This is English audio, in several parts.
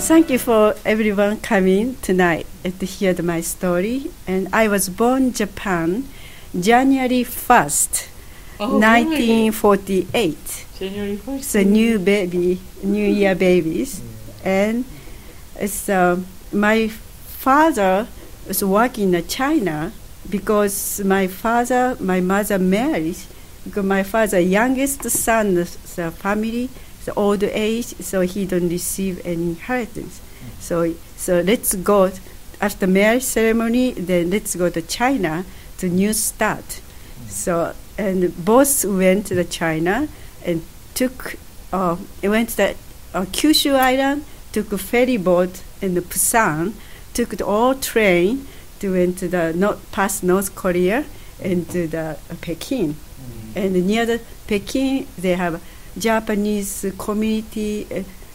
Thank you for everyone coming tonight to hear my story. And I was born in Japan, January 1st, 1948. January 1st. It's a new baby, New Year babies. And it's, my father was working in China because my mother married. Because my father's youngest son, the family, the old age, so he don't receive any inheritance. So let's go after marriage ceremony. Then let's go to China to new start. So and both went to China and went to Kyushu Island, took a ferry boat in Busan, took the all train to went to past North Korea and to the Peking. And near the Peking, they have Japanese community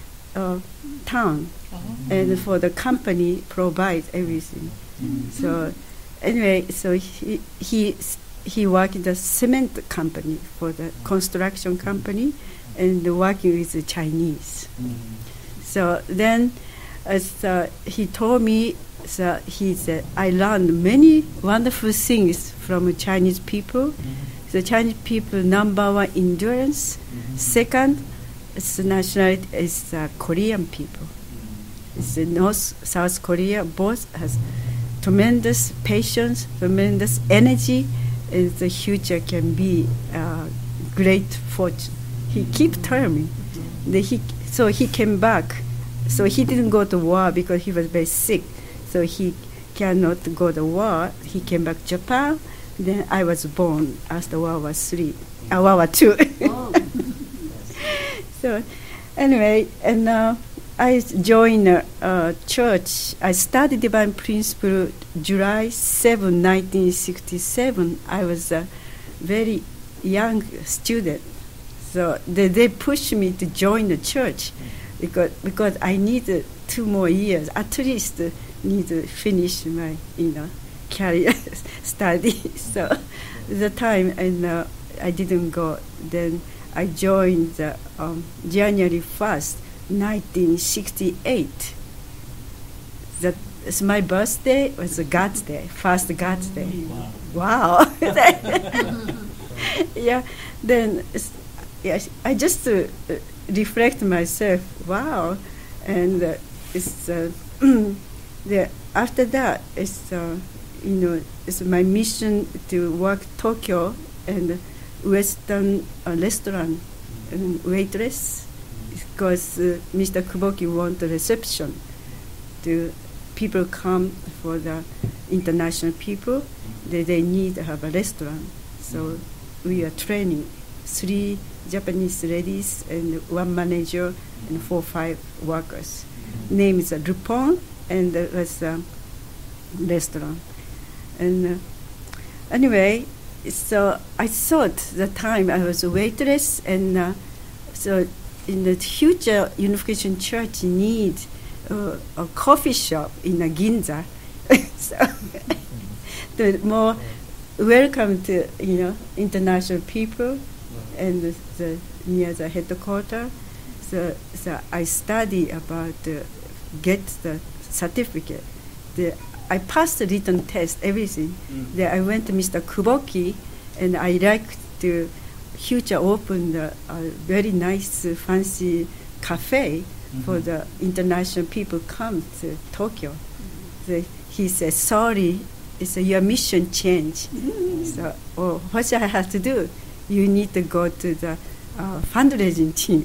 town, and for the company provides everything. So anyway, so he worked in the cement company for the construction company, and working with the Chinese. So then, he told me, he said, I learned many wonderful things from Chinese people. The Chinese people, number one, endurance. Second, its nationality is Korean people. It's North, South Korea, both has tremendous patience, tremendous energy, and the future can be great fortune. He keep telling me. So he came back. So he didn't go to war because he was very sick. So he cannot go to war. He came back to Japan. Then I was born after World War II. Oh. So anyway, and I joined a church. I studied Divine Principle July 7, 1967. I was a very young student. So they pushed me to join the church because I needed 2 more years, at least need to finish my, career study. So the time, and I didn't go. Then I joined January 1st, 1968. That's my birthday was God's Day, first God's Day. Wow. Yeah. Then I just reflect myself. Wow. And after that, it's my mission to work Tokyo and Western restaurant and waitress, because Mr. Kuboki want a reception to people come for the international people. They need to have a restaurant. So we are training 3 Japanese ladies and 1 manager and 4 or 5 workers. Name is Rupon, and it was a restaurant. And anyway, so I thought the time I was a waitress, and so in the future Unification Church need a coffee shop in Ginza, so the more welcome to international people, and near the headquarters. So I study about get the certificate. I passed the written test, everything. Then I went to Mr. Kuboki, and I like to future open a very nice, fancy cafe for the international people come to Tokyo. So he said, sorry, it's your mission change. So, what should I have to do? You need to go to the fundraising team.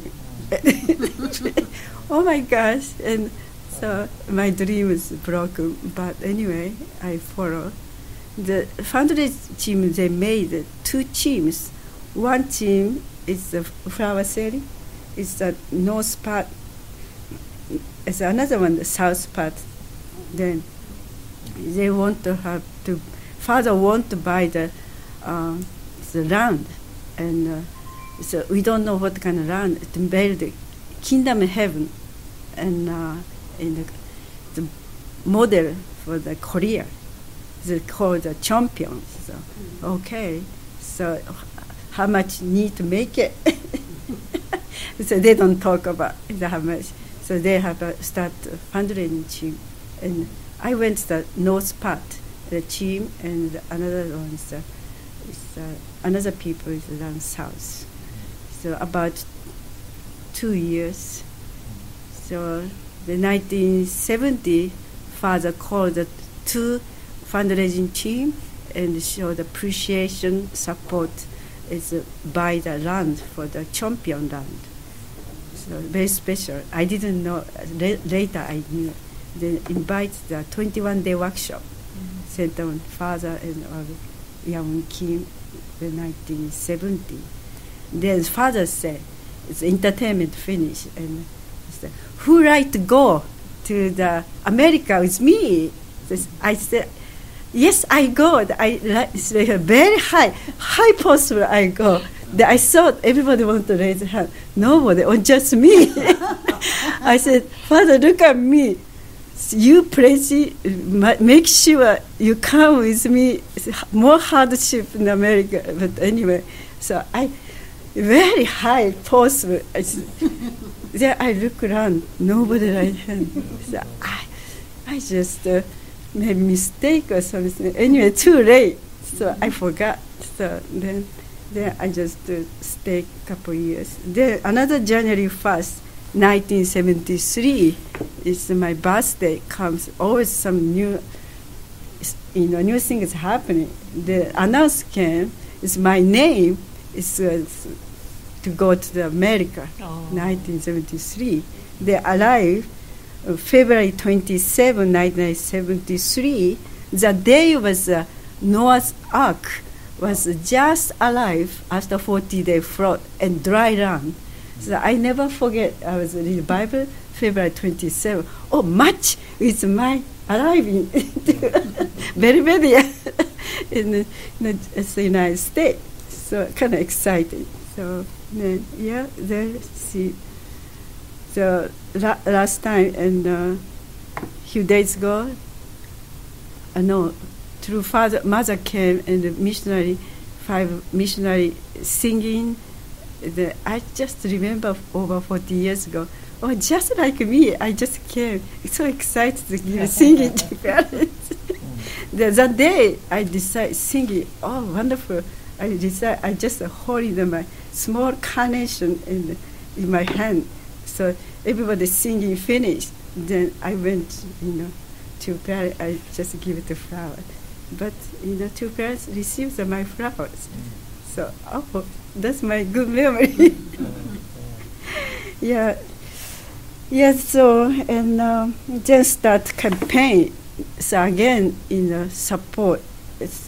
Oh my gosh. And so my dream is broken, but anyway, I follow. The fundraising team, they made 2 teams. One team is the flower selling, it's the north part. It's another one, the south part. Then they want to have to, father want to buy the land, and so we don't know what kind of land to build the kingdom of heaven, and in the model for the Korea, they call the champions. So, okay, so how much need to make it? So they don't talk about how much. So they have start fundraising team, and I went to the north part, the team, and another one is another people is down south. So about 2 years. So the 1970, father called the two fundraising team and showed appreciation support is buy the land for the champion land. So very special. I didn't know. Later I knew. They invite the 21-day workshop, sent on father and young Kim, the 1970. Then father said, "It's entertainment finish," and said, "Who like to go to the America with me?" I said, "Yes, I go." It's like a very high possible I go. I thought everybody wanted to raise their hand. Nobody, or just me. I said, "Father, look at me. You pledge, make sure you come with me. More hardship in America." But anyway, so I very high possible. Then I look around, nobody raised hand. So I just made mistake or something. Anyway, too late. So I forgot. So then I just stay a couple years. Then another January 1st, 1973 is my birthday. Comes always some new thing is happening. The announcement came. Is my name is to go to the America. 1973. They arrived February 27, 1973. The day was Noah's Ark was just alive after 40-day flood and dry run. So I never forget. I was reading the Bible, February 27. Oh, March is my arriving very in the United States. So kind of exciting. So then, see. So last time and few days ago, through mother came and the five missionary singing. I just remember over 40 years ago. Oh, just like me, I just came. So excited to give singing to parents. That day, I decided singing. Oh, wonderful! I just holding my small carnation in my hand. So everybody singing finished. Then I went, to parents. I just give it a flower. But two parents received my flowers. So that's my good memory. Yeah. So and then start campaign. So again support. It's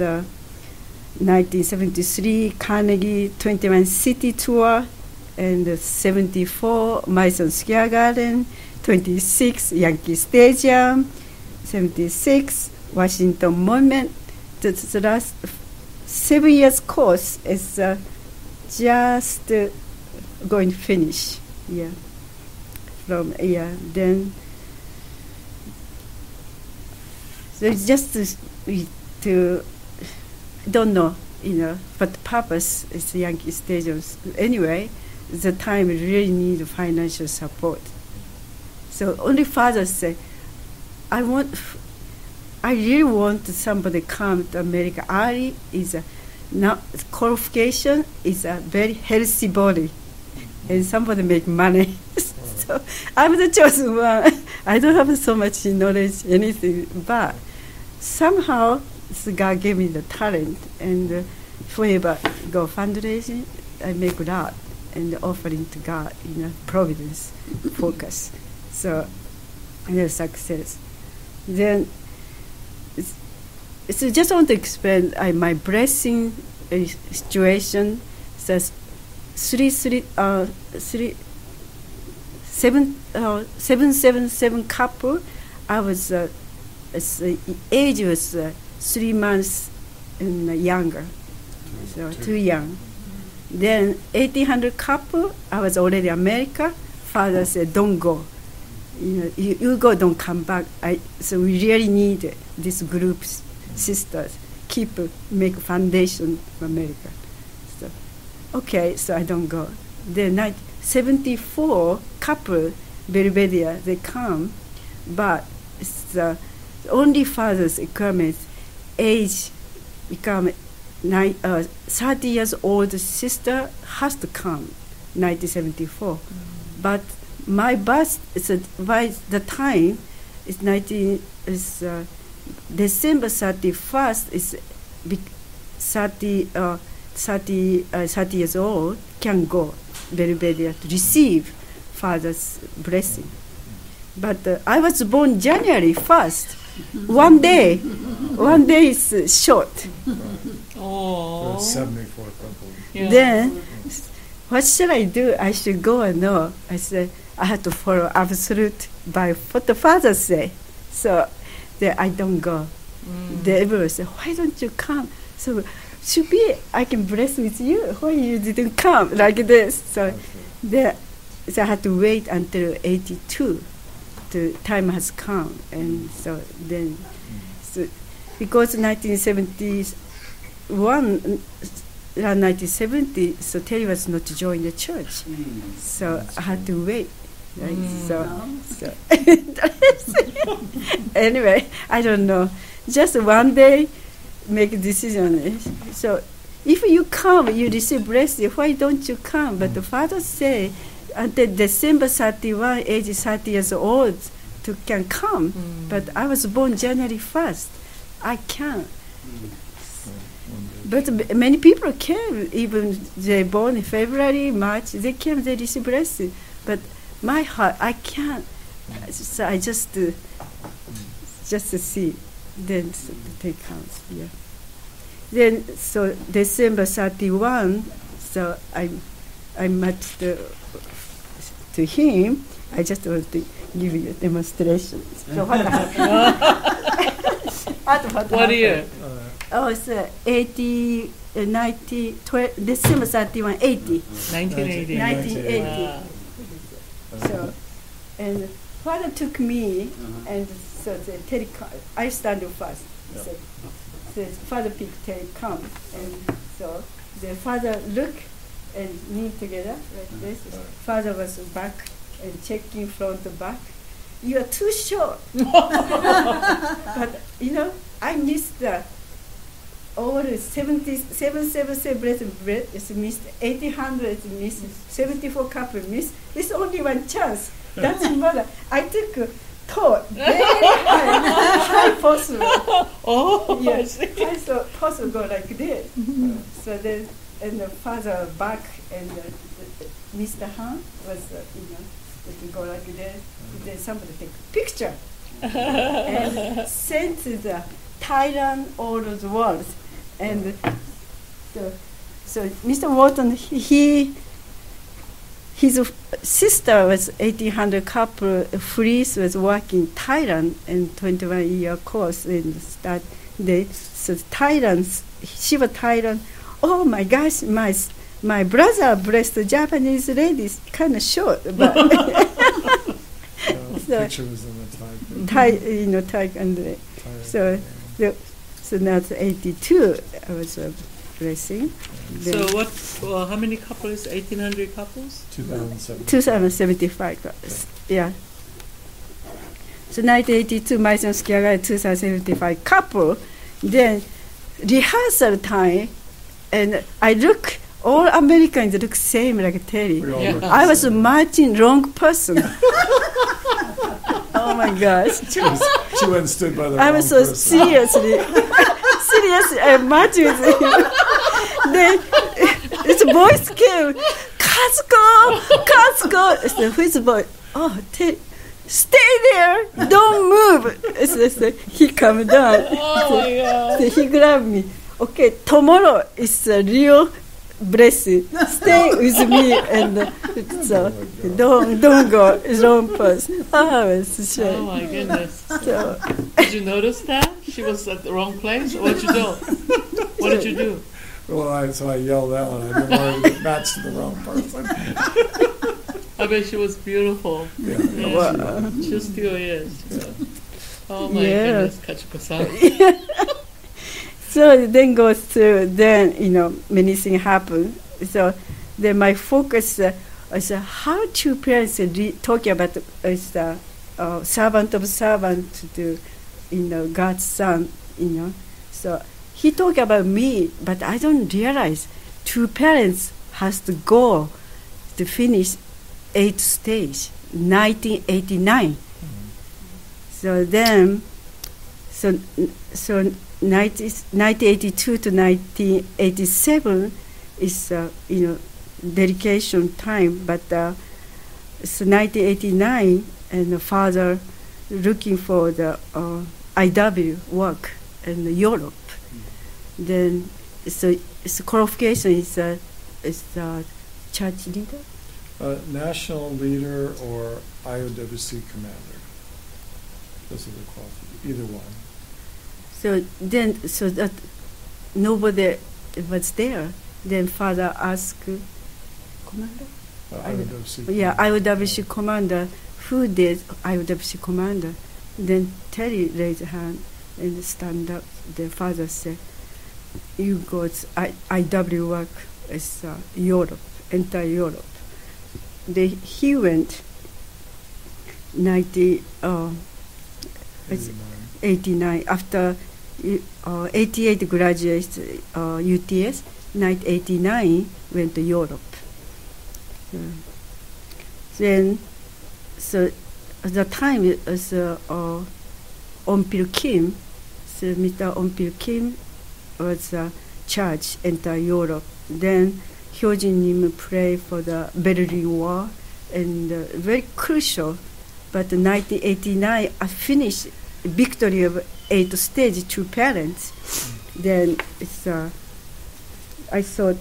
1973 Carnegie 21 City Tour, and 74 Madison Square Garden, 26 Yankee Stadium, 76 Washington Monument. The last 7 years course is just going to finish. Yeah. Then so it's just to don't know, but the purpose is Yankee Stadium. Anyway, the time really need financial support. So only father say, I really want somebody come to America early. Qualification is a very healthy body, and somebody make money. So I'm the chosen one. I don't have so much knowledge, anything, but somehow God gave me the talent, and forever go fundraising, I make that and offering to God, providence, focus. So, success. Then, so just want to explain my blessing situation. Says 777 couple. I was age was 3 months younger, so too young. Then 1800 couple. I was already America. Father said, "Don't go. You go, don't come back." So we really need these groups, sisters, make foundation for America. So, okay, so I don't go. Then 74 couple, Belvedere, they come, but it's the only father's requirement, age become 30 years old sister has to come, 1974. But my birth by the time is December 31st is 30 years old can go Belvedere to receive father's blessing. But I was born January 1st. One day is short. Oh, 74 couple. Yeah. Then, what should I do? I should go or no? I said, I have to follow absolute by what the father say. So, then I don't go. The everyone said, why don't you come? So, should be I can bless with you. Why you didn't come like this? So, so I had to wait until 82. The time has come, and so then, because 1971, around 1970, so Terry was not to join the church, so I had to wait. Right? So anyway, I don't know. Just one day, make a decision. So if you come, you receive blessing. Why don't you come? But the father say, until December 31, age 30 years old, can come. But I was born January 1st. I can't. But many people came, even they born in February, March, they came, they receive blessing. But my heart, I can't. So I just to see. Then they comes, yeah. Then, so December 31, so I met to him. I just want to give you a demonstration. So what happened? What year? Oh, it's 80, 90, December 31, 80. 1980. 1980. Wow. So, and father took me, and so the Terry, I stand first. So the father picked Terry, come. And so the father look and knee together like this. Father was back and checking front to back. You are too short. But, I missed all 777 bread is missed, 800 is missed, 74 couple missed. There's only one chance. That's mother. I took taught very high possible. Oh, yes, high so possible like this. So then, and the father back and Mr. Han was, to go like this. Then somebody take a picture and sent to the Thailand all over the world. And so Mr. Walton, his sister was 1800 couple, Freeze was working in Thailand in 21-year course in start day. So Thailand, she was Thailand. Oh my gosh, my brother blessed the Japanese ladies, kind of short, but so picture was in the Thai. Thai and so now it's 82. I was blessing. So what? How many couples? 1,800 couples. 2,075 couples. Yeah. So 1982, Maison Skiaga, 2,075 couple. Then rehearsal time, and I look. All Americans look same like Terry. I was marching wrong person. Oh my gosh! She went and stood by the I was so person. seriously marching with him. Then this voice came, Katsuko. I said, who's voice? Oh, Terry. Stay there! Don't move! He come down. Oh my God! So he grabbed me. Okay, tomorrow is a real blessing. Stay with me, and so don't go wrong person. Oh my goodness! So, did you notice that she was at the wrong place? What did you do? What did you do? Well, so I yelled out, and I didn't want to get matched to the wrong person. I bet she was beautiful. Yeah. wow. She still is. So. Oh my Yeah. goodness, Kachiko-san. So then goes to, then, many things happen. So then my focus, I said, how two parents talking about the servant of servant to, God's son, So he talked about me, but I don't realize two parents has to go to finish 8th stage, 1989. So then, so 1982 to 1987 is dedication time, but so 1989 and the father looking for the IW work in Europe. Then so qualification is church leader, national leader or IOWC commander. Those are the qualifications. Either one. So then, so that nobody was there. Then father asked, commander? IOWC. Yeah, IOWC commander. Who did IOWC commander? Then Terry raised her hand and stand up. The father said, you got IW work as Europe, entire Europe. He went 89 after 88 graduates UTS. 1989 went to Europe. Then, so at the time was Onpil Kim. So Mr. Onpil Kim was charge enter Europe. Then Hyojin Nim pray for the Berlin War, and very crucial. But 1989 I finished victory of 8th stage, two parents. Then it's I thought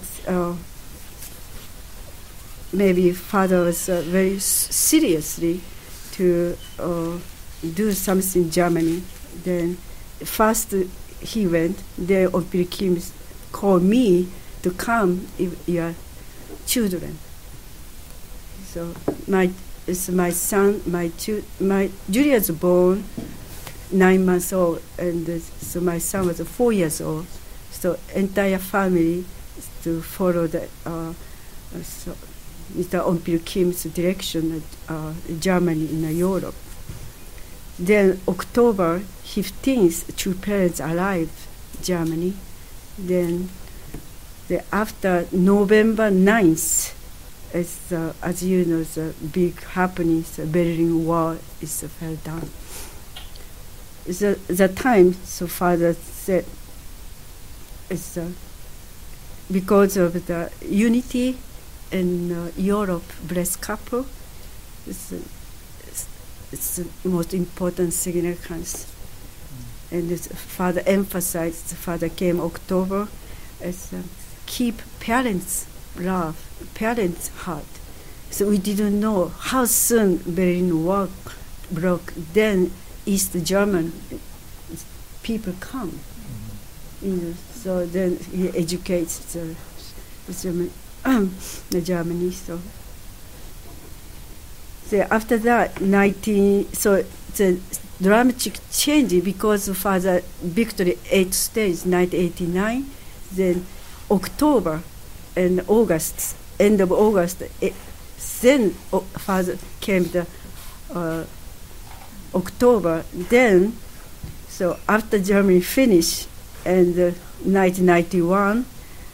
maybe father was very seriously to do something in Germany. Then first he went. Then Onpil Kim called me to come if your children. So my son, my Julia's born 9 months old, and so my son was 4 years old. So entire family to follow the so Mr. Onpil Kim's direction at Germany in Europe. Then October 15th, two parents arrived Germany. Then after November 9th, as you know, the big happening, the Berlin Wall is fell down. The time, so father said, it's because of the unity in Europe, blessed couple, it's the most important significance. And father emphasized, father came October, as keep parents' love, parents' heart. So we didn't know how soon Berlin Wall broke. Then East German people come. So then he educates the Germany. So after that, so the dramatic change because of father victory 8th stage 1989. Then October and August, end of August, then father came to October. Then, so after Germany finished, and 1991,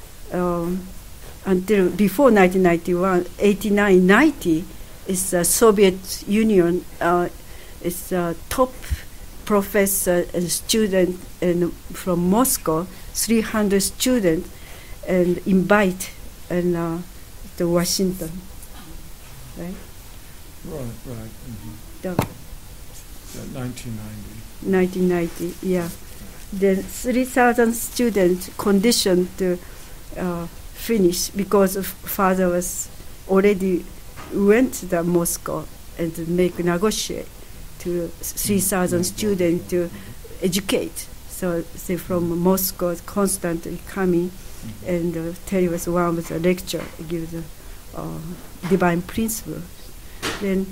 until before 1991, 89, 90, is the Soviet Union, is a top professor and student and from Moscow, 300 students, and invite and to Washington, right? Right. Mm-hmm. 1990. 1990, yeah. Then 3,000 students conditioned to finish because of father was already went to Moscow and to negotiate to 3,000 students to educate. So they from Moscow constantly coming, and Terry was one with a lecture, give the divine principle. Then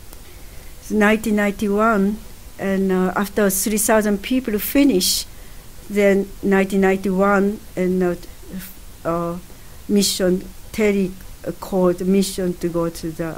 1991, and after 3,000 people finish, then 1991, and mission Terry called mission to go to the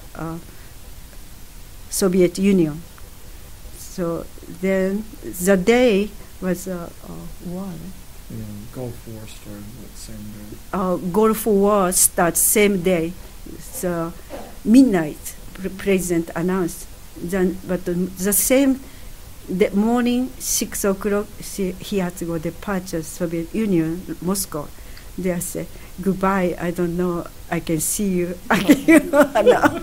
Soviet Union. So then the day was war. Yeah, Gulf War started that same day. Gulf War starts same day. So midnight, president announced. Then, but the same the morning, 6 o'clock, he had to go departure Soviet Union, Moscow. They said, goodbye, I don't know, I can see you again. No.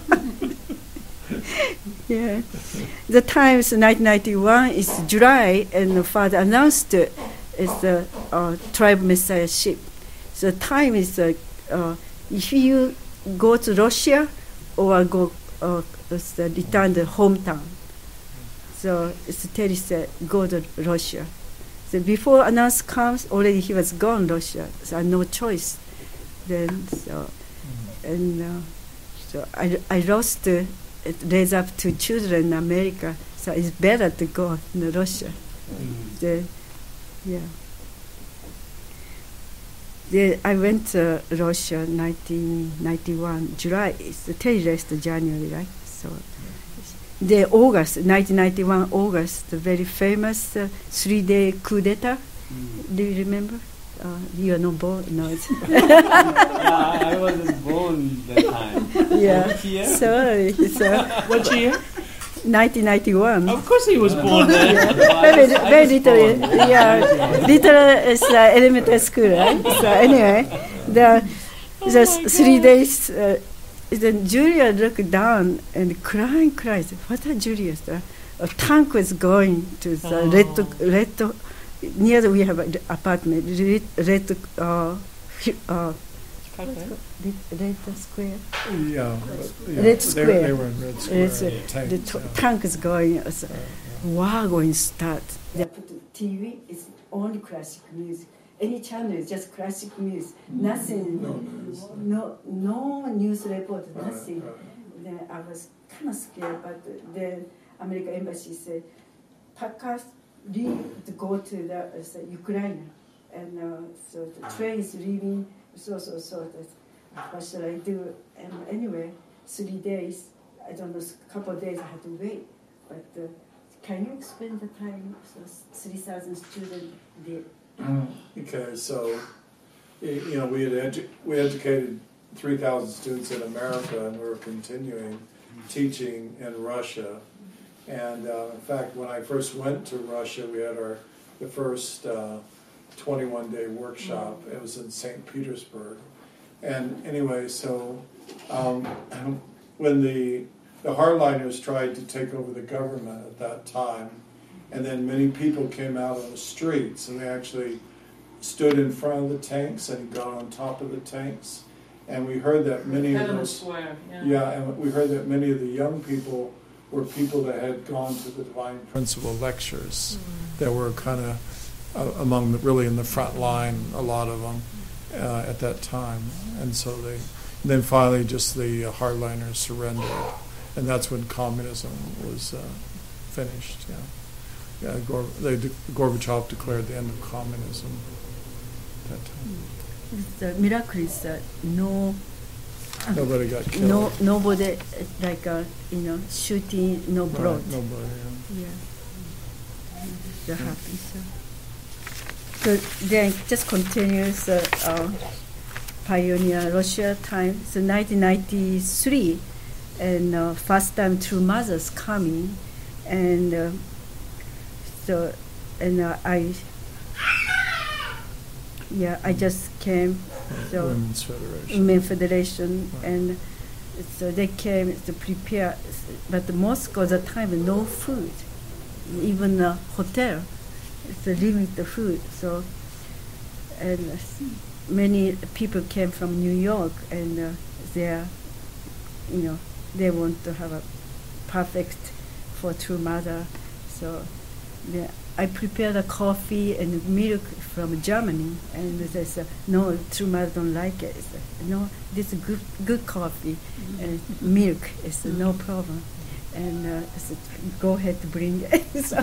Yeah. The Times 1991 is July, and the father announced it's the tribe messiahship. So the time is if you go to Russia or go return to hometown. So Terry said, go to Russia. So before announce comes, already he was gone Russia. So no choice. Then so I lost raise up 2 children in America. So it's better to go in Russia. Then, yeah. Then I went to Russia 1991 July. It's the Terry left January, right? So. The August, 1991 August, the very famous 3-day coup d'etat. Do you remember? You are not born, no. I wasn't born that time. Yeah. Which year? Sorry. So, What year? 1991. Of course he was born there. Very little, yeah, little is elementary school, right? So anyway, the 3 days. Then Julia looked down and crying. What are Julia? A tank was going to the red near we have an apartment. Red square. Yeah, Red Square. They were in Red Square. The tank is going. War going start. They put the TV. It's only classic music. Any channel is just classic music. Nothing. No news report. Nothing. Then I was kind of scared, but the American embassy said, "Packers leave to go to the Ukraine, and so the train is leaving." So what shall I do? And anyway, 3 days. I don't know. A couple of days I had to wait. But can you explain the time? So 3,000 students did. Okay, so we educated 3,000 students in America, and we were continuing teaching in Russia. And in fact, when I first went to Russia, we had the first 21-day workshop. It was in St. Petersburg. And anyway, so when the hardliners tried to take over the government at that time, and then many people came out on the streets, and they actually stood in front of the tanks and got on top of the tanks. And we heard that many of those, Square, and we heard that many of the young people were people that had gone to the Divine Principle lectures that were kind of really in the front line, a lot of them at that time. And so then finally just the hardliners surrendered, and that's when communism was finished. Yeah, Gorbachev declared the end of communism at that time. The miracle is that Nobody got killed. Nobody shooting, no blood. Right, nobody. Yeah. That happens. So then just continues pioneer Russia time. So 1993, and first time True Mothers coming, and I just came. So Women's Federation. Women's Federation, Right. and so they came to prepare. But Moscow at the time no food, even a hotel, it's limit the food. So and many people came from New York, and they want to have a perfect for True Mother. So I prepared a coffee and milk from Germany, and they said, no, True Mother don't like it. I said, no, this is good coffee, and milk is no problem. And I said, go ahead, bring it. So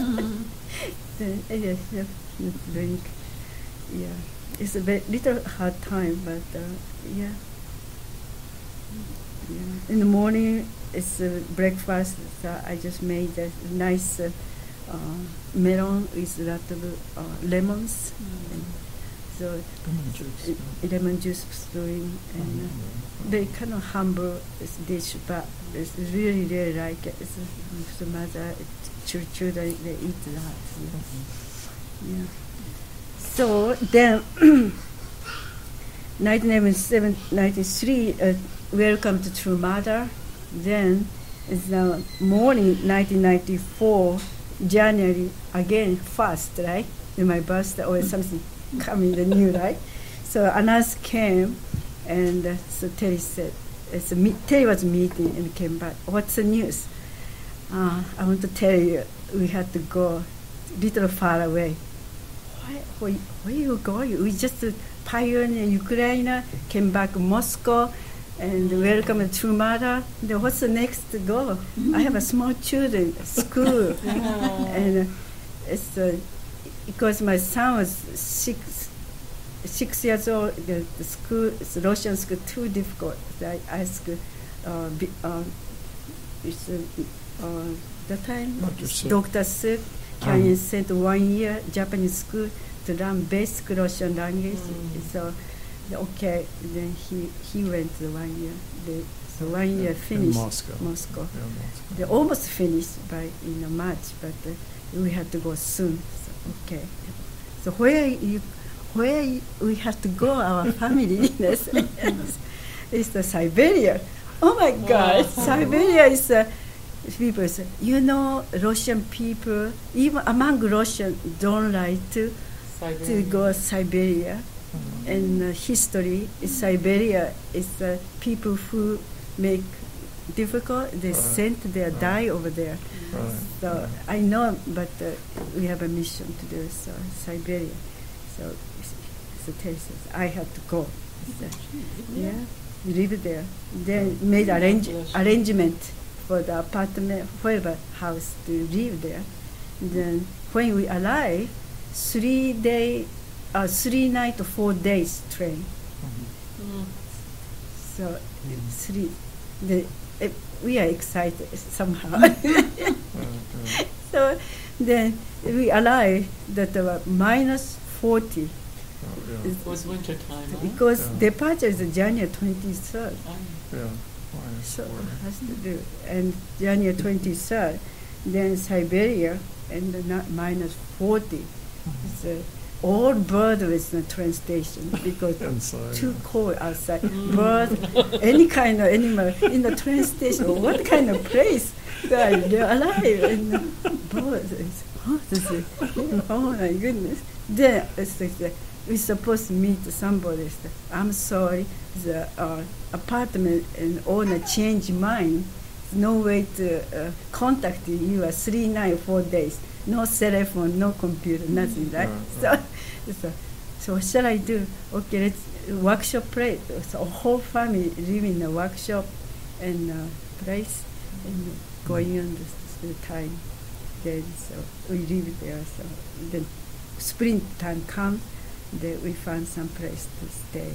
drink. Yeah, it's a little hard time, but yeah. Yeah. In the morning, it's breakfast. So I just made a nice melon with a lot of lemons. And so lemon juice stewing, and they kind of humble dish, but it's really, really like it. It's the mother, children, they eat that. Yeah. So then, 1993, Welcome to True Mother. Then, it's now morning, 1994, January, again, fast, right? In my birthday, or something coming the new, right? So Anas came, and so Terry said, Terry was meeting and came back. What's the news? I want to tell you, we had to go a little far away. Where are you going? We just pioneer Ukraine, came back to Moscow, and welcome to True Mother. Then what's the next to go? I have a small children, school, and it's because my son was 6 years old. The school, Russian school, too difficult. So I asked, the time Dr. Suk, can you send 1 year Japanese school to learn basic Russian language? So, okay, then he went 1 year. So 1 year finished. Moscow. Yeah, Moscow. They almost finished by March, but we had to go soon. So, okay. So where we have to go, our family, is the Siberia. Oh my God, Siberia is. People say, Russian people, even among Russians, don't like to go Siberia. And history is Siberia is people who make difficult. They sent their die over there. So I know, but we have a mission to do so Siberia. So Terry says I have to go. So, yeah, we live there. Then made arrangement for the apartment, whatever house to live there. Then when we arrive, 3 night, 4 days train. So we are excited somehow. So then we arrive that minus 40. It was winter time. Because departure is January 23rd. Yeah. So it has to do. And January 23rd, then Siberia, and minus 40. It's all bird with the train station because Inside, too cold outside. Bird, any kind of animal in the train station. What kind of place they're alive? And birds, oh my goodness. Then it's like we're supposed to meet somebody. I'm sorry, the apartment and owner changed mind. No way to contact you. 3 nights, 4 days. No cell phone, no computer, nothing, right? So what shall I do? Okay, let's workshop place. So whole family live in a workshop and place and going on the time. Then so we live there. So then springtime comes. Then we found some place to stay.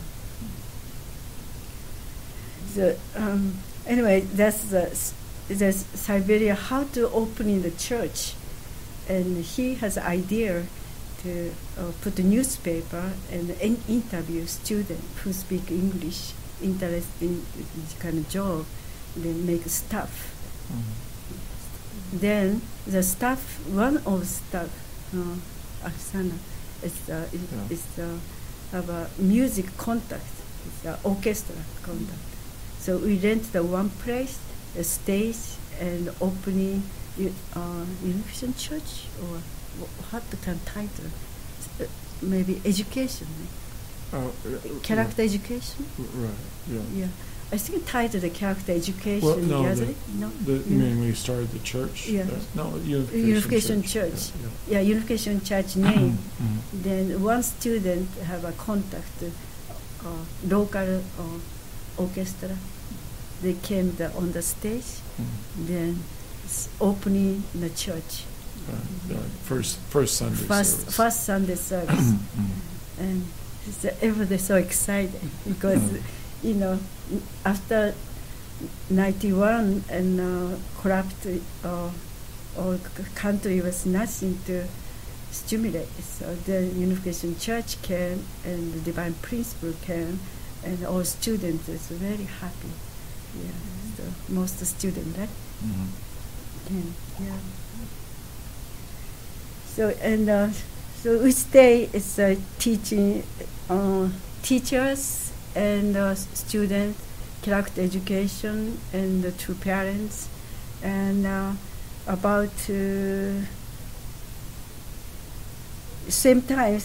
So anyway, that's the Siberia. How to open in the church, and he has an idea to put a newspaper and interview students who speak English, interesting kind of job. Then make staff. Then the staff, one of staff, Aksana, have a music contact, it's an orchestra contact. So we rent the one place, a stage, and opening Unification Church, or what the kind of title? Maybe education, character education. Right. Yeah. I think titled the character education. Well, no, you mean we started the church? Yeah. No, Unification Church. Yeah, Unification Church name. Then one student have a contact, local orchestra. They came on the stage. Then opening the church. First Sunday service. First Sunday service. And everybody's so excited because after 91 and corrupt or country was nothing to stimulate. So the Unification Church came and the Divine Principle came, and all students is very happy. Yeah, so most students, right? Came, yeah. So each day is teaching teachers and students, character education, and to parents, and about same time,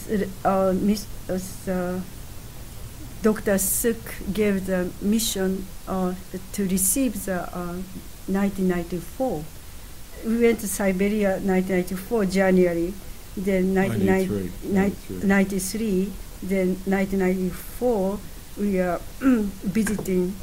Dr. Suk gave the mission to receive the 1994. We went to Siberia 1994 January, then 1993, then 1994 we are visiting.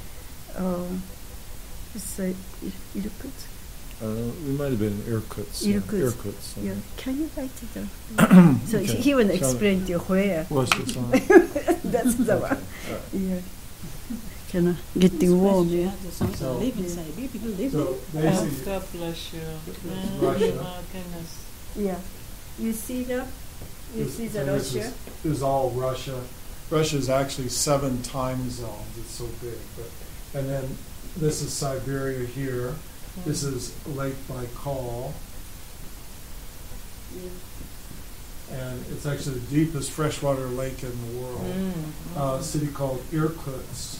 Irkutsk. We might have been Irkutsk. Irkutsk. Yeah. Can you write it down? So Okay. he will explain to you where. That's the one. Yeah. Kind of getting warm. Yeah. So basically, God bless you. Russia. My goodness. Yeah. You see that? You see the this Russia? is all Russia. Russia is actually 7 time zones. It's so big. And then this is Siberia here. This is Lake Baikal. Yeah. And it's actually the deepest freshwater lake in the world. A city called Irkutsk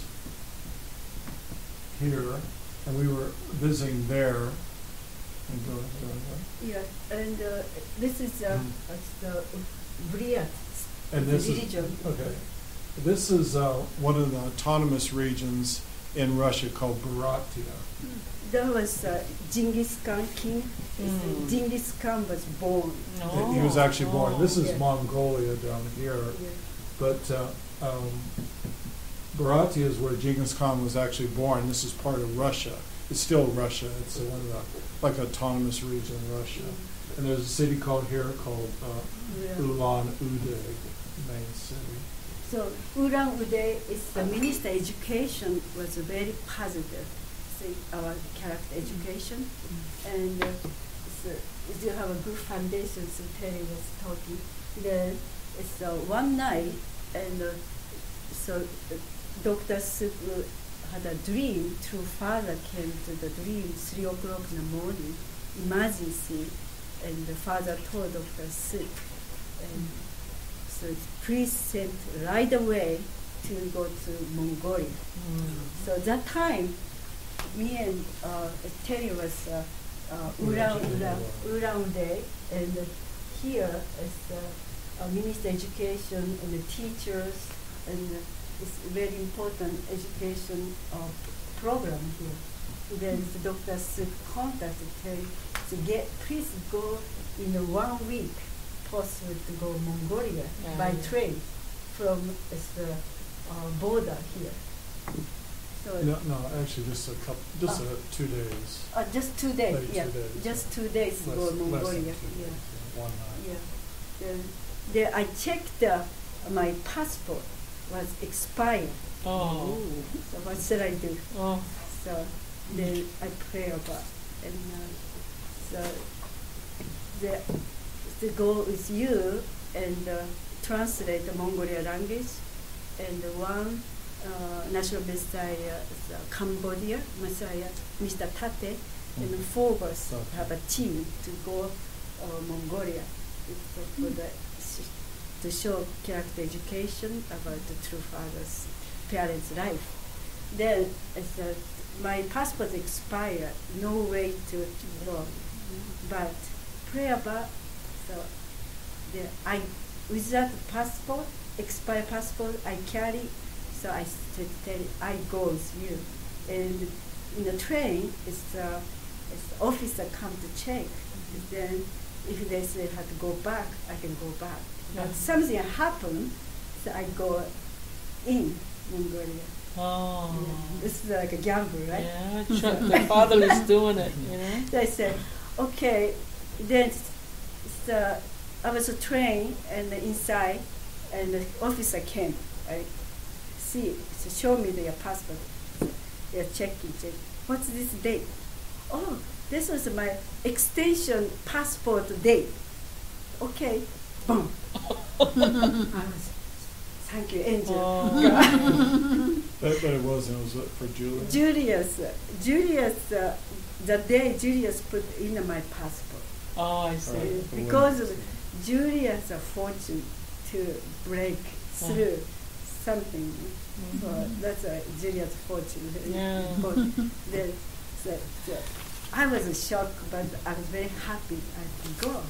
here. And we were visiting there. And go ahead. Yeah. And this is the Buryat And this is, religion. okay. This is one of the autonomous regions in Russia called Buryatia. That was Genghis Khan king. Genghis Khan was born. He was actually born. This is Yeah. Mongolia down here. Yeah. But Buryatia is where Genghis Khan was actually born. This is part of Russia. It's still Russia. It's one of the like autonomous region in Russia. And there's a city called Yeah. Ulan-Ude, main city. So Ulan-Ude is the minister education was very positive. So our character education, and so you have a good foundation. So Terry was talking. Then it's one night, and so Dr. Suk had a dream. True father came to the dream 3 o'clock in the morning, emergency, and the father told Dr. Suk, and so please send right away to go to Mongolia. So that time, me and Terry was Ulan-Ude, and here is minister education and the teachers, and it's very important education program here. Then the Dr. Suk contacted Terry to please go in 1 week, possible to go Mongolia by train from the border here. So No, actually just a couple, 2 days. just 2 days. Maybe 2 Yeah, days. just 2 days to go Less than Mongolia. 2 days, Yeah, 1 night. yeah. Then I checked my passport was expired. Oh. So what should I do? Oh. So then I pray about, and so the goal is you and translate the Mongolian language, and one national messiah is Cambodia messiah, Mr. Tate, and 4 of us have a team to go Mongolia to show character education about the true father's parents' life. Then my passport expired, no way to go, but pray about. So with that passport, expired passport, I carry. So I said, I go with you. And in the train, it's officer come to check. Then if they say have to go back, I can go back. But something happened, so I go in Mongolia. Oh. Yeah. This is like a gamble, right? Yeah, the father is doing it, you know. So I said, okay. Then I was trained and inside, and the officer came. see, so show me their passport. They're checking. What's this date? Oh, this was my extension passport date. Okay, boom. I was, thank you, Angel. But it wasn't. It was for Julius. Julius, the day Julius put in my passport. Oh, I see. Right. Because of Julius' fortune to break through something. So that's Julius' fortune. Yeah. I was shocked, but I was very happy I could go.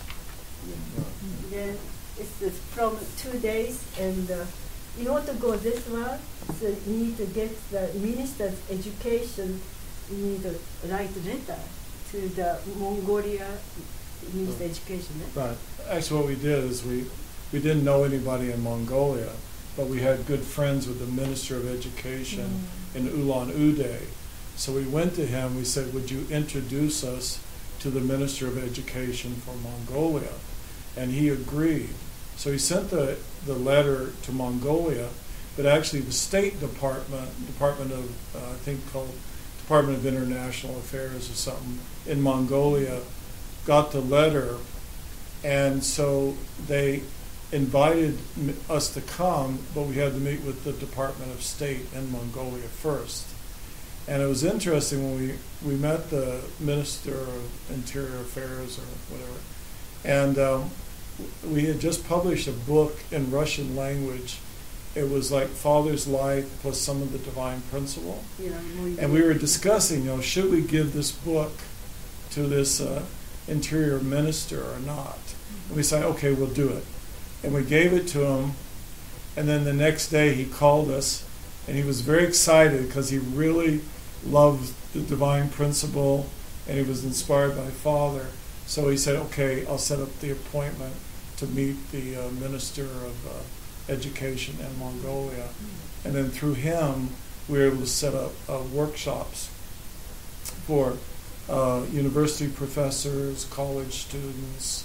Then it's from 2 days, and in order to go this route, so you need to get the minister's education. You need to write a letter to the Mongolia Minister Education. Right. Actually, what we did is we didn't know anybody in Mongolia, but we had good friends with the Minister of Education in Ulan-Ude. So we went to him. We said, "Would you introduce us to the Minister of Education for Mongolia?" And he agreed. So he sent the letter to Mongolia, but actually the State Department of I think called Department of International Affairs or something in Mongolia got the letter, and so they invited us to come, but we had to meet with the Department of State in Mongolia first. And it was interesting when we met the Minister of Interior Affairs or whatever, and we had just published a book in Russian language. It was like Father's Life plus some of the Divine Principle. And we were discussing, should we give this book to this Interior Minister or not? And we said, okay, we'll do it. And we gave it to him, and then the next day he called us, and he was very excited because he really loved the Divine Principle, and he was inspired by Father. So he said, okay, I'll set up the appointment to meet the Minister of Education in Mongolia. And then through him, we were able to set up workshops for university professors, college students.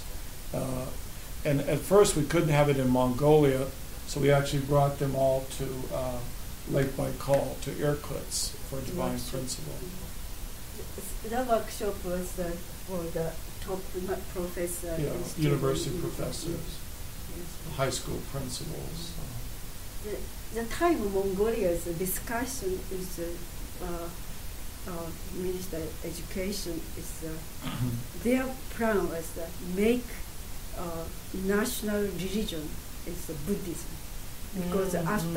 And at first we couldn't have it in Mongolia, so we actually brought them all to Lake Baikal, to Irkutsk for Divine Principle. The workshop was for the top professor. Yeah, university professors, high school principals. The time of Mongolia's discussion is Minister of Education is their plan was to make national religion is Buddhism, because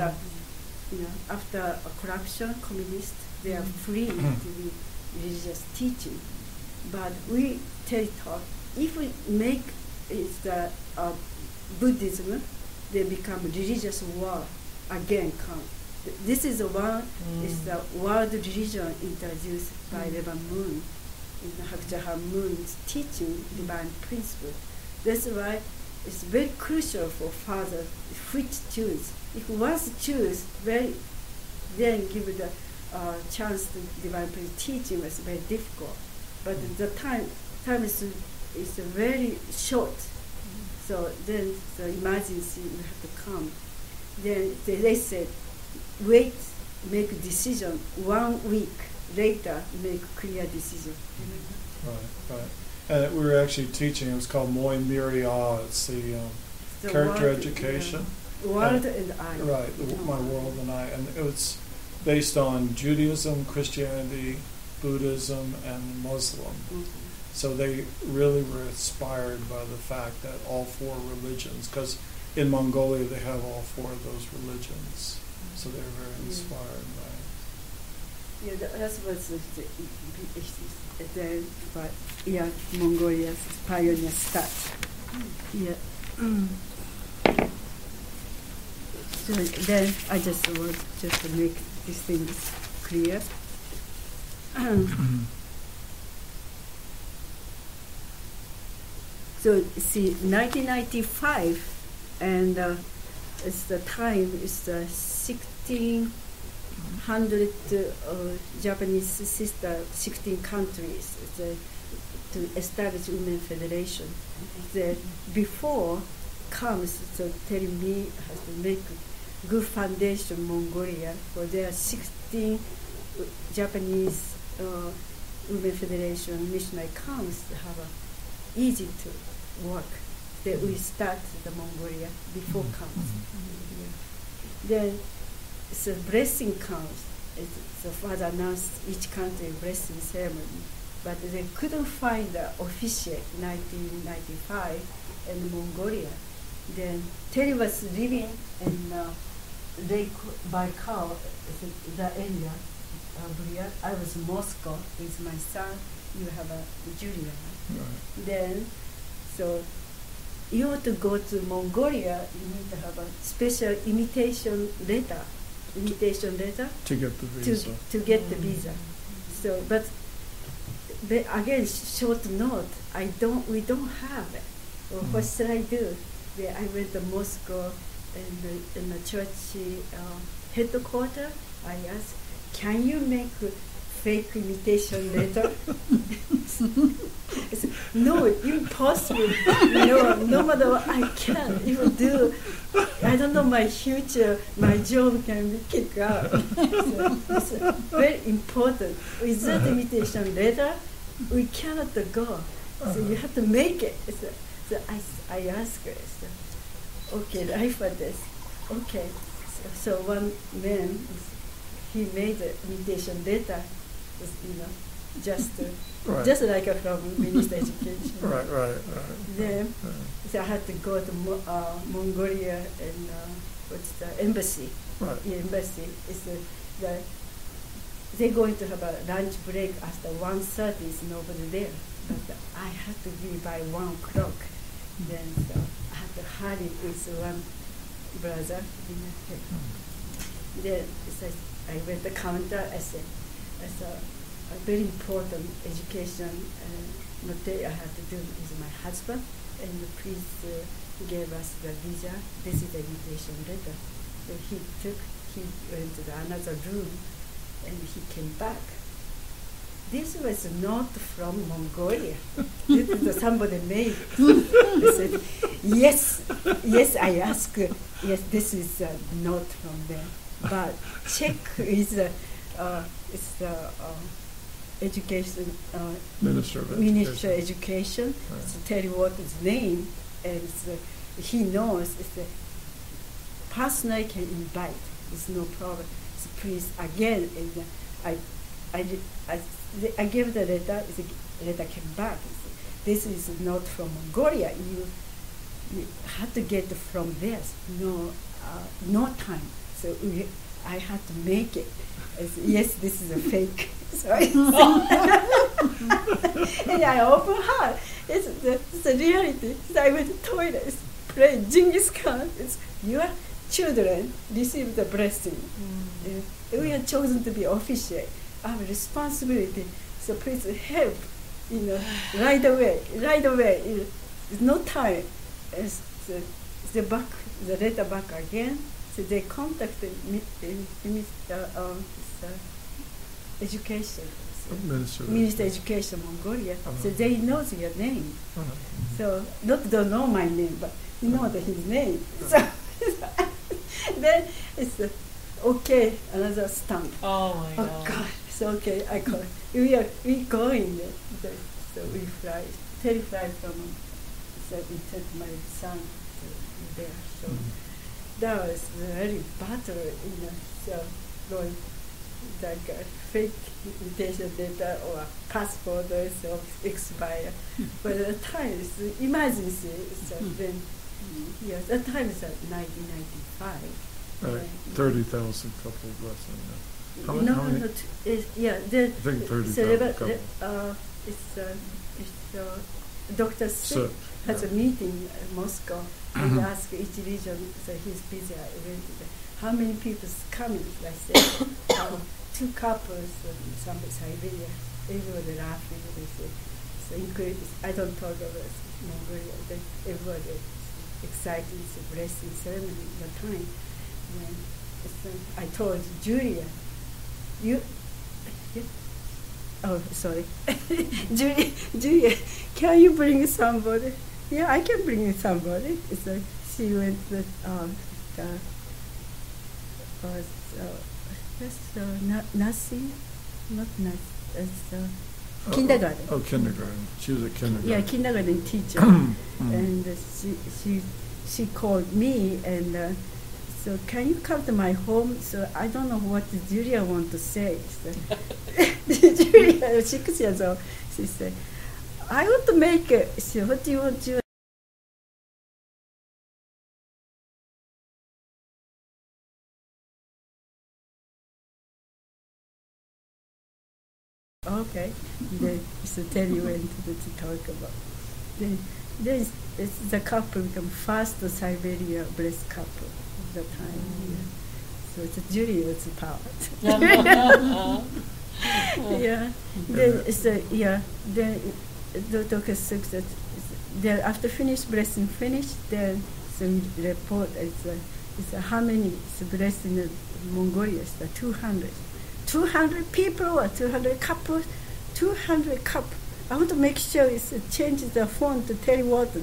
after corruption, communist, they are free to be religious teaching. But we thought if we make it Buddhism, they become religious war again. This is one is the world religion introduced by Reverend Moon in Hakjaha Moon's teaching Divine Principle. That's why it's very crucial for Father which choose. If once choose, then give the chance to Divine Principle teaching was very difficult. But the time is very short. So then the emergency will have to come. Then they said, wait, make a decision. 1 week later, make clear decision. Right. And we were actually teaching, it was called Moi Miria. It's the character world, education. World and I. Right, My World and I. And it was based on Judaism, Christianity, Buddhism, and Muslim. So they really were inspired by the fact that all 4 religions, because in Mongolia they have all 4 of those religions. So they're very inspired by it. Yeah, that was Mongolia's pioneer start. Yeah. So then I just want just to make these things clear. So see, 1995, and it's the time is the 1600 Japanese sister, 16 countries to establish Women Federation. Before comes so telling me has to make Good Foundation Mongolia, for their 16 Japanese Women Federation Missionary Council have easy to work. That we start the Mongolia before council. Then the blessing council. The father announced each country blessing ceremony, but they couldn't find the official 1995 in Mongolia. Then Terry was living in Lake Baikal, the area. I was in Moscow with my son. You have a Julia. Right. Then, so you want to go to Mongolia, you need to have a special invitation letter To get the visa. to get the visa. So, but again, short note, we don't have it. Well, what should I do? I went to Moscow in the church headquarters. I asked, can you make a fake invitation letter? I said, no, impossible. No matter what, I can't even do. I don't know my future, my job can be kicked out. So it's very important. Without invitation letter, we cannot go. So you have to make it. So I asked her, okay, I for this. Okay. So one man, he made the invitation letter, just Right. just like from Minister Education. Right. Then so I had to go to Mongolia and what's the embassy? Right. The embassy is they're going to have a lunch break after 1:30. Is nobody there, but I had to be by 1 o'clock. Then so I had to hurry with one brother. Then I went to the counter. I said, a very important education note I had to do with my husband, and please give us the visa. This is the invitation letter. So he went to another room, and he came back. This was not from Mongolia. This is somebody made. I said, yes, I asked, yes, this is not from them. But Czech is it's the education Minister of Minister of Education. Education. Right. So tell you what his name, and he knows. Personally can invite. It's no problem. So please again, and I gave the letter. The letter came back. This is not from Mongolia. You have to get from this. No time. So I had to make it. I said, yes, this is a fake. So and I opened heart. It's the reality. So I went to toilet, played Genghis Khan. It's your children receive the blessing. We are chosen to be official. Our responsibility. So please help. Right away. It's no time. The letter back again. So they contacted education. Minister of Education Mongolia. So they know your name. So don't know my name, but you know his name. So then it's okay, another stamp. Oh my God. Oh God. So okay, I call. We going there. So we fly. Fly from. So we took my son to there. So that was very battle. So going like a fake invitation letter or passport or so expire. But at the time it's emergency. So then yes, at the time it's 1995. Right. 30,000 couple blessing. How No, many? yeah. I think 30,000 couple. Dr. Sick has a yeah. meeting in Moscow and ask each region, so he's busy. How many people's coming? I said, 2 couples from some Siberia. Everybody laughing. They say, so include. I don't talk about Mongolia. Everybody excited. It's a blessing ceremony at the time. I told Julia, oh, sorry. Julia, can you bring somebody? Yeah, I can bring somebody. It's like she went with was just nothing, not nothing. Kindergarten. Kindergarten. She was a kindergarten. Yeah, kindergarten teacher. And she called me and so can you come to my home? So I don't know what Julia want to say. So Julia, 6 years old, she said, I want to make it. She said, what do you want to do? Okay, then so tell you when to talk about. Then the couple become first Siberia blessed couple of the time. Yeah. So it's Julia's part. Yeah. Then the Dr. Suk said, then after blessing finished, then some report is how many blessing in Mongolia? Is 200. 200 people or 200 couples, 200 couples. I want to make sure it's change the phone to Terry Wharton.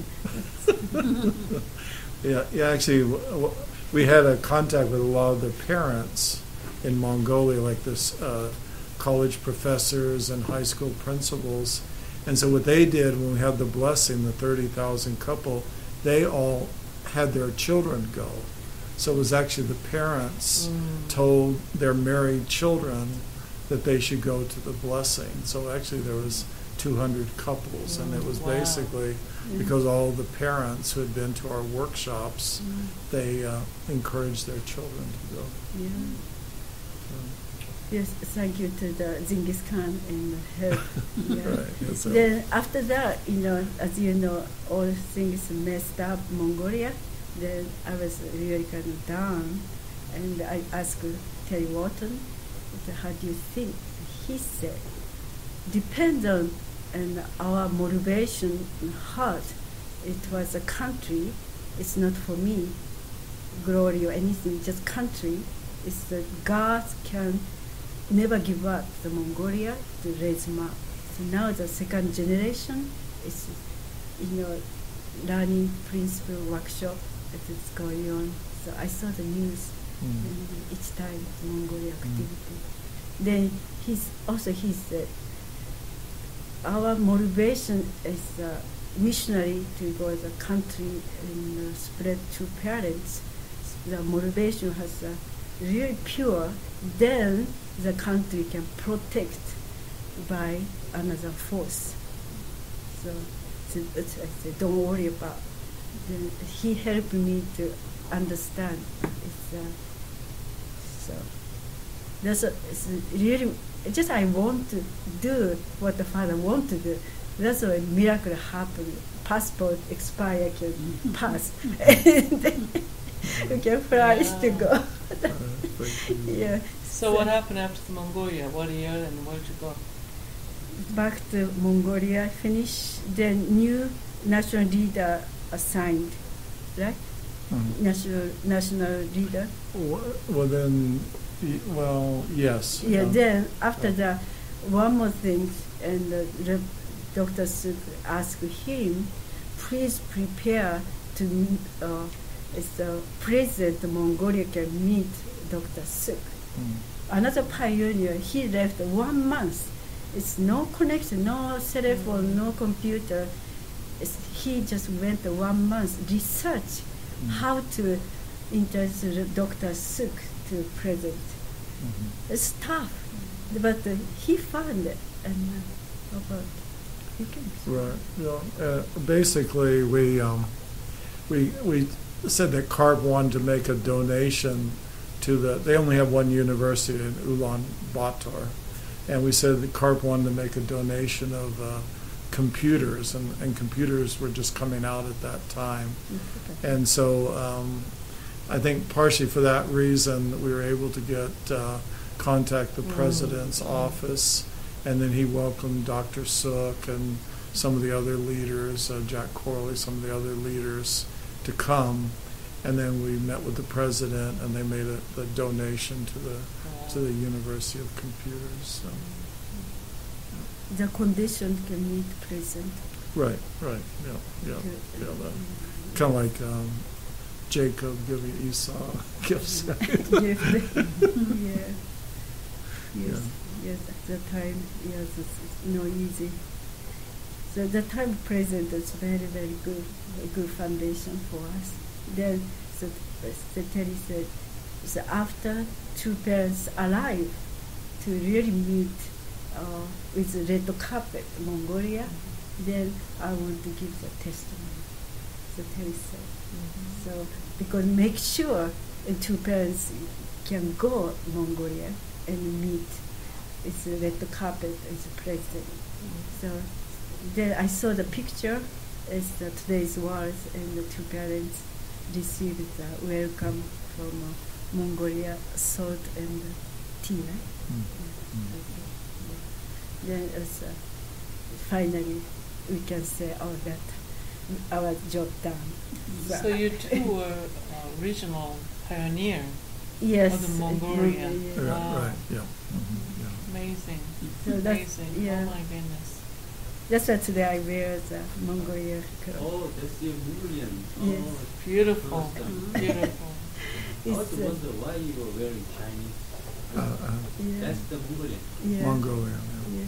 Yeah. Actually, we had a contact with a lot of the parents in Mongolia, like this college professors and high school principals. And so what they did when we had the blessing, the 30,000 couple, they all had their children go. So it was actually the parents told their married children that they should go to the blessing. So actually there was 200 couples, and it was basically because all the parents who had been to our workshops, they encouraged their children to go. Yeah. Yes, thank you to the Genghis Khan and help. Yeah. Right, so. Then after that, as you know, all things messed up Mongolia. Then I was really kind of down, and I asked Terry Wharton, how do you think? He said, depends on our motivation and heart. It was a country. It's not for me, glory or anything, just country. It's that God can never give up the Mongolia to raise them up. So now the second generation is, learning principle workshop that is going on. So I saw the news each time the Mongolia activity. Then he said, our motivation is missionary to go to the country and spread to parents. The motivation has really pure. Then the country can protect by another force. So I said, don't worry about. Then he helped me to understand. So it's really just I want to do what the Father wants to do. That's why a miracle happened. Passport expire, can pass, and you can fly to go. Yeah. So what happened after the Mongolia? What year and where did you go? Back to Mongolia, finished. Then new national leader assigned, right? National leader. Yes. Yeah. Then after that, one more thing, and Dr. Suk asked him, please prepare to as the president of Mongolia can meet Dr. Suk. Another pioneer, he left 1 month. It's no connection, no cell phone, no computer. He just went 1 month research how to introduce Dr. Suk to president. It's tough, but he found it and about he can. Right. Basically, we said that CARP wanted to make a donation to they only have one university in Ulaanbaatar, and we said that CARP wanted to make a donation of computers, and computers were just coming out at that time. And so I think partially for that reason we were able to get contact the president's office, and then he welcomed Dr. Suk and some of the other leaders, Jack Corley, some of the other leaders to come, and then we met with the president, and they made the donation to the University of Computers. So. The condition can meet president. Right. Yeah. Kind of like Jacob giving Esau gifts. Gift. Yeah. Yes. Yeah. Yes. At the time, yes, it's no easy. So the time present is very, very good, a good foundation for us. Then, so Terry said, so after two parents alive, to really meet with the red carpet, Mongolia, then I want to give the testimony. So Terry said, so because make sure two parents can go Mongolia and meet with the red carpet as the president. So then I saw the picture as today's words, and the two parents received the welcome from Mongolia, salt and tea, right? Then it's, finally we can say, oh, that our job done. So you two were regional pioneer Yes. of the Mongolia. Yeah, Wow. right. Yeah. Yeah. Amazing. So that's, Amazing. yeah. Oh my goodness. That's why today I wear the Mongolia clothes. Oh, that's your Mongolian. Yes. Oh, Beautiful. awesome. Beautiful. I It's, also wonder why you were wearing Chinese. yeah, That's the Mongolian. yeah, Mongolia. yeah.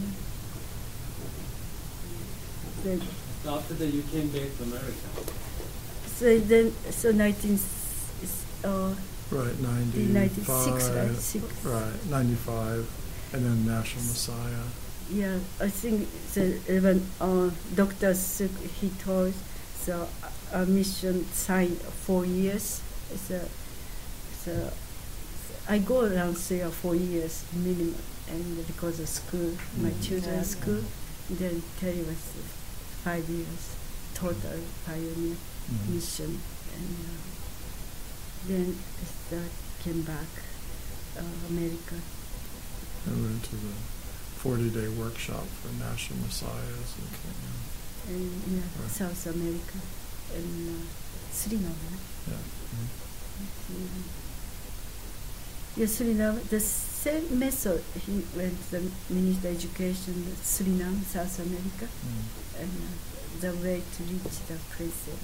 So after that, you came back to America. So then, so 19, Right, 96, 95. right? Six. Right, 95, and then National Messiah. Yeah, I think the even doctors he told so our mission signed 4 years. So I go around 3 or 4 years minimum, and because of school, my children's school, then Terry was 5 years total pioneer mission, and then came back America. I went to the 40-day workshop for National Messiahs in Kenya. And Right. South America and Suriname. Yeah. Yes, Suriname. The same method. He went to the Minister of Education, Suriname, South America, and the way to reach the president.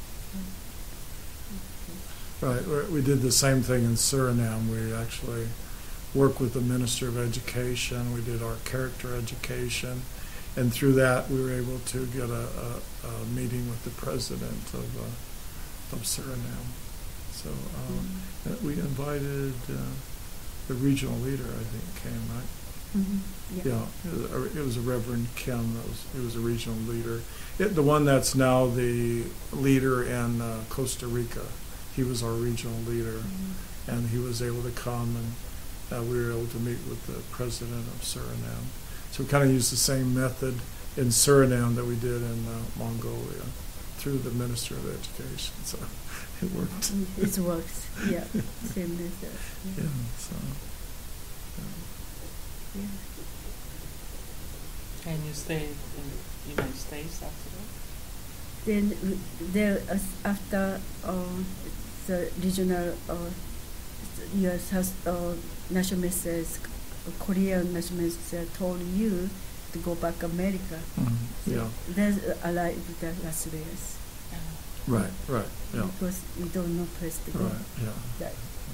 Right, we did the same thing in Suriname. We actually worked with the Minister of Education. We did our character education, and through that we were able to get a meeting with the president of Suriname. So we invited the regional leader, I think, came, right? Mm-hmm. Yeah, it was a Reverend Kim. He was a regional leader. The one that's now the leader in Costa Rica. He was our regional leader, and he was able to come, and we were able to meet with the president of Suriname. So we kind of used the same method in Suriname that we did in Mongolia through the Minister of Education. So it worked. It works. Yeah, same method. Yeah. So. Yeah. And you stayed in the United States after that? Then there after the regional U.S. national message, Korean national message told you to go back America. Yeah. Then arrived at Las Vegas. Right. Right. Yeah. Because we don't know place to go. Right. Yeah. That.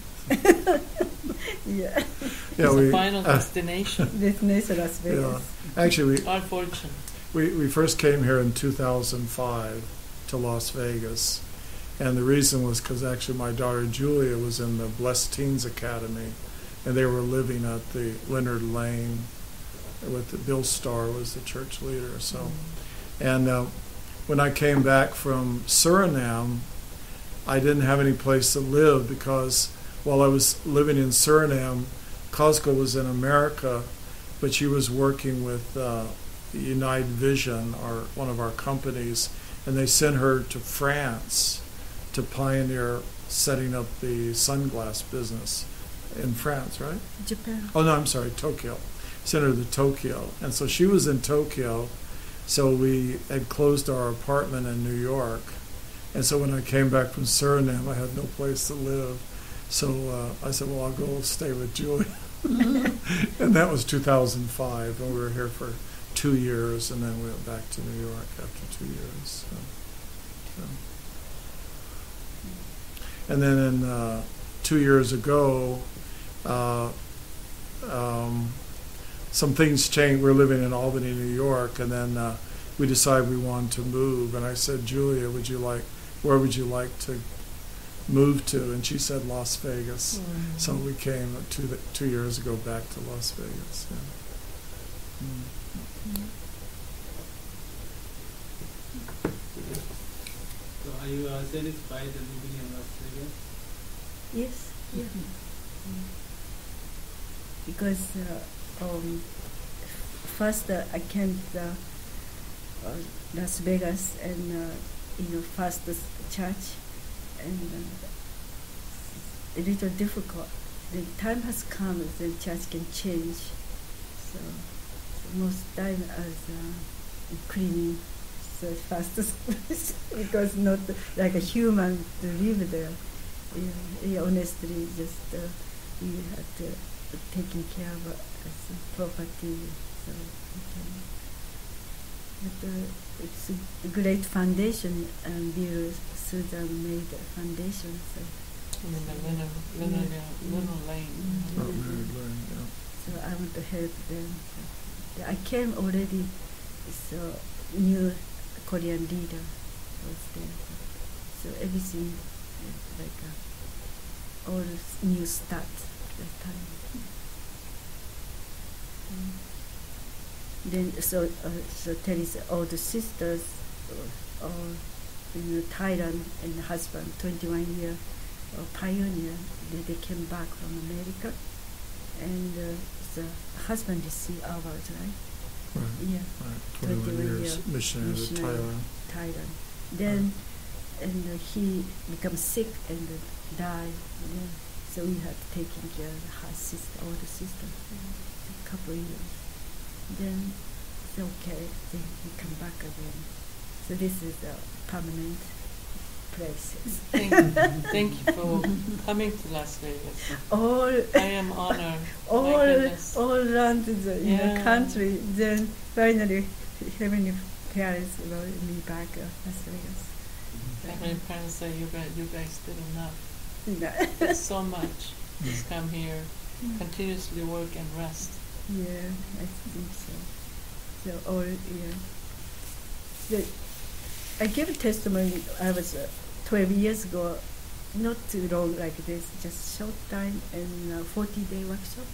Yeah. Yeah. It's We a final destination. Destination Las Vegas. yeah. Actually, Unfortunate. we first came here in 2005 to Las Vegas, and the reason was because actually my daughter Julia was in the Blessed Teens Academy, and they were living at the Leonard Lane with Bill Starr was the church leader. So, and when I came back from Suriname, I didn't have any place to live because while I was living in Suriname, Cosco was in America, but she was working with United Vision, one of our companies, and they sent her to France to pioneer setting up the sunglass business in France, right? Japan. Oh, no, I'm sorry, Tokyo. Sent her to Tokyo. And so she was in Tokyo, so we had closed our apartment in New York. And so when I came back from Suriname, I had no place to live. So I said, well, I'll go stay with Julie. And that was 2005, and we were here for 2 years, and then we went back to New York after 2 years. So. And then 2 years ago, some things changed. We're living in Albany, New York, and then we decided we wanted to move. And I said, Julia, where would you like to move to? And she said Las Vegas. So we came 2 years ago back to Las Vegas. Yeah. So are you satisfied living in Las Vegas? Yes. Yeah. Because first I came to Las Vegas and first church, and a little difficult. The time has come the church can change. So most time as cleaning the fastest place because not like a human to live there. Honestly, just you have to taking care of property. So but it's a great foundation and Susan made a foundation. So. In the Linen Lane. So I want to help them. So I came already, so new Korean leader was there. So everything is like all new start that time. Then so Terry's older sisters, in Thailand, and husband, 21-year pioneer. They came back from America, and the husband is C. Albert, right? Right. Yeah. Right. 21 years missionary to Thailand. Then, and he becomes sick and died. Yeah. So we had taken care of her sister, older sister, a couple of years. Then it's okay. Then we come back again. So this is a permanent place. Thank you for coming to Las Vegas. I am honored. all around the country. Then finally, Heavenly Parents brought me back to Las Vegas. Heavenly Parents say you guys did enough. No. There's so much. Just come here, continuously work and rest. Yeah, I think so. So I gave testimony. I was 12 years ago, not too long like this, just short time and 40-day workshop.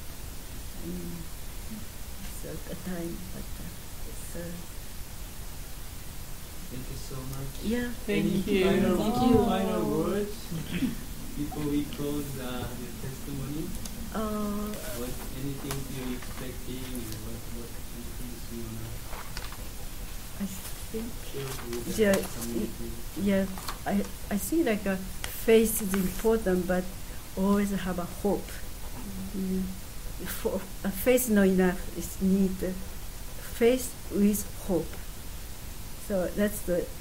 So at the time, but Thank you so much. yeah. Thank you. Final words before we close the testimony. What anything you're expecting? What things you wanna I think. share with the Yeah, I see like a faith is important, but always have a hope. For a faith not enough is need faith with hope. So that's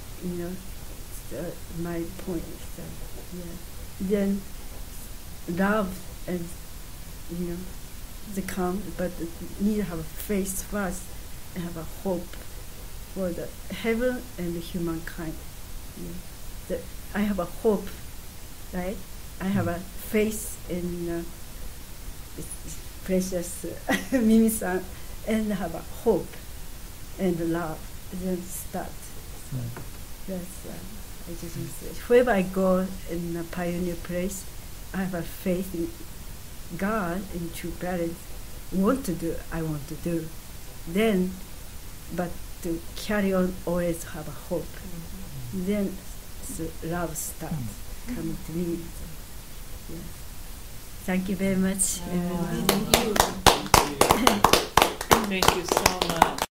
my point. So, yeah. Then love and they come, but need to have faith first and have a hope for the heaven and the humankind. I have a hope, right? I have a faith in precious Mimi-san, and have a hope and love. Then start. So that's I just want to say. Wherever I go in a pioneer place, I have a faith in God and true parents. Want to do, I want to do. Then, but to carry on, always have a hope. Then love starts coming to me. So, yeah. Thank you very much, everyone. Thank you so much.